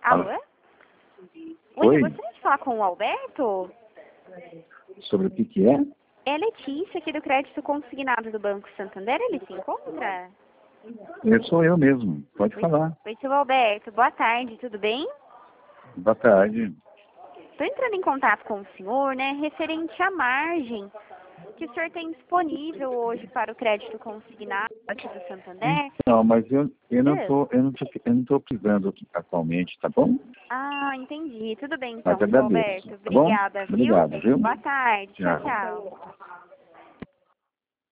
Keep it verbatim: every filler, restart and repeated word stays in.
Alô? Oi, Oi? eu gostaria de falar com o Alberto. Sobre o que que é? É a Letícia, aqui do Crédito Consignado do Banco Santander. Ele se encontra? Eu sou eu mesmo. Pode Oi, falar. oi, seu Alberto. Boa tarde, tudo bem? Boa tarde. Estou entrando em contato com o senhor, né, referente à margem que o senhor tem disponível hoje para o crédito consignado aqui do Santander. Não, mas eu, eu não É. tô, eu não tô, eu não tô precisando atualmente, tá bom? Ah, entendi. Tudo bem, Mas então, seu agradeço. Alberto. Tá bom? Obrigada, viu? Obrigado, viu? Boa tarde. Tchau, Tchau. tchau.